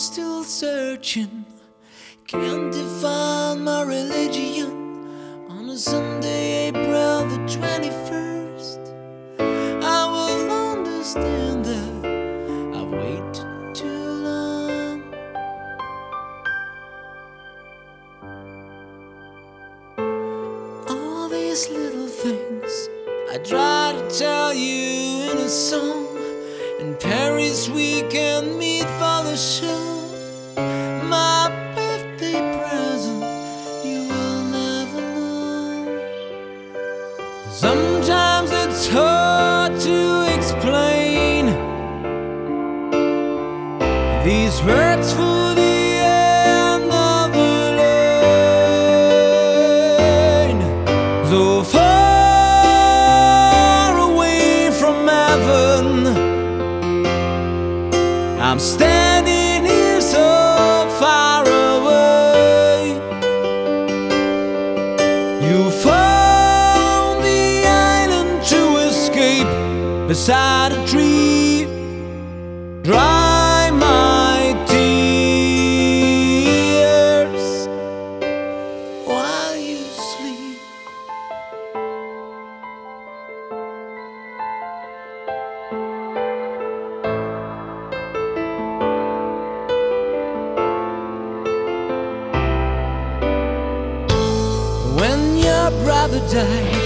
still searching, can't define my religion. On a Sunday, April the 21st, I will understand that I've waited too long. All these little things I try to tell you in a song. In Paris we can meet for the show. My birthday present you will never know. Sometimes it's hard to explain these words for the end of the lane. So far away from heaven, I'm standing here so far away. You found the island to escape beside a tree. Dry my tears while you sleep. When your brother died,